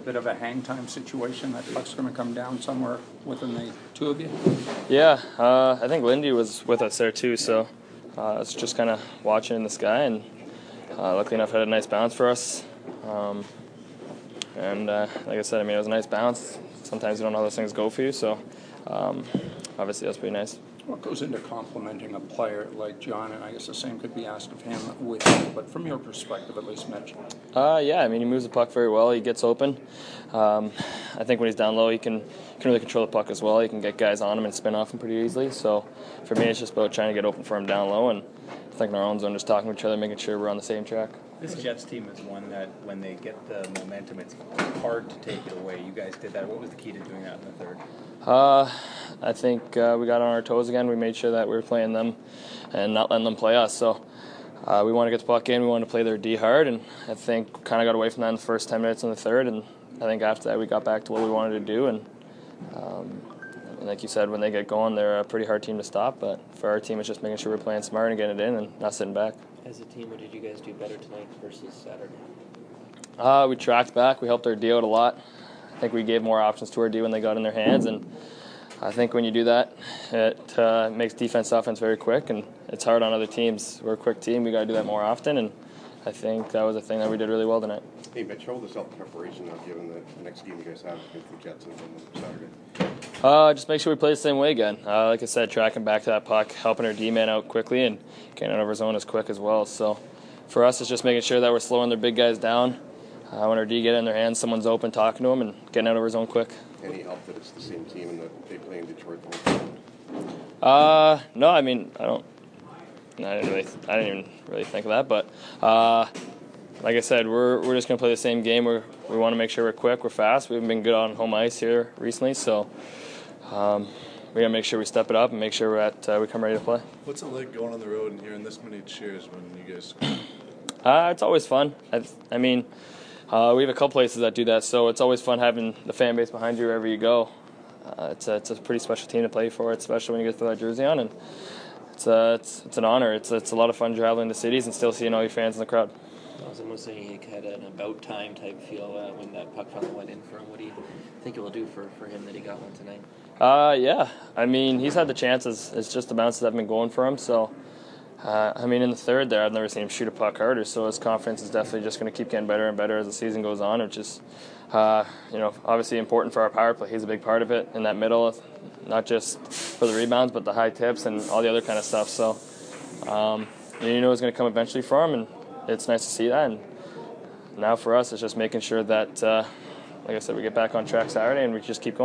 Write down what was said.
bit of a hang time situation? That puck's going to come down somewhere within the two of you? Yeah, I think Lindy was with us there too, so I was just kind of watching in the sky, and luckily enough had a nice bounce for us. And like I said, I mean, it was a nice bounce. Sometimes you don't know how those things go for you, so obviously that's pretty nice. What goes into complimenting a player like John, and I guess the same could be asked of him with you, but from your perspective at least, Mitch? Yeah, I mean, he moves the puck very well. He gets open. I think when he's down low, he can really control the puck as well. He can get guys on him and spin off him pretty easily. So for me, it's just about trying to get open for him down low, and I think in our own zone, just talking to each other, making sure we're on the same track. This Jets team is one that when they get the momentum, it's hard to take it away. You guys did that. What was the key to doing that in the third? I think we got on our toes again. We made sure that we were playing them and not letting them play us. So we want to get the puck in. We want to play their D hard, and I think kind of got away from that in the first 10 minutes in the third. And I think after that we got back to what we wanted to do. And like you said, when they get going, they're a pretty hard team to stop. But for our team, it's just making sure we're playing smart and getting it in and not sitting back. As a team, what did you guys do better tonight versus Saturday? We tracked back. We helped our D out a lot. I think we gave more options to our D when they got in their hands, and I think when you do that, it makes defense offense very quick, and it's hard on other teams. We're a quick team. We got to do that more often, and I think that was a thing that we did really well tonight. Hey, Mitch, how will this help the preparation now, given the next game you guys have against the Jets on Saturday? Just make sure we play the same way again. Like I said, tracking back to that puck, helping our D-man out quickly, and getting out of our zone as quick as well. So for us, it's just making sure that we're slowing their big guys down. When our D get in their hands, someone's open, talking to them, and getting out of our zone quick. Any help that it's the same team and that they play in Detroit? No, I mean, I didn't even really think of that, but like I said, we're just gonna play the same game. We want to make sure we're quick, we're fast. We haven't been good on home ice here recently, so we gotta make sure we step it up and make sure we come ready to play. What's it like going on the road and hearing this many cheers when you guys? It's always fun. I mean, we have a couple places that do that, so it's always fun having the fan base behind you wherever you go. It's a pretty special team to play for, especially when you get to throw that jersey on, and it's an honor. It's a lot of fun traveling to cities and still seeing all your fans in the crowd. I was almost saying he had an about time type feel when that puck finally went in for him. What do you think it will do for him that he got one tonight? Yeah, I mean, he's had the chances. It's just the bounces that have been going for him, so. I mean, in the third there, I've never seen him shoot a puck harder, so his confidence is definitely just going to keep getting better and better as the season goes on, which is, obviously important for our power play. He's a big part of it in that middle, not just for the rebounds, but the high tips and all the other kind of stuff. So, you know it's going to come eventually for him, and it's nice to see that. And now for us, it's just making sure that, like I said, we get back on track Saturday and we just keep going.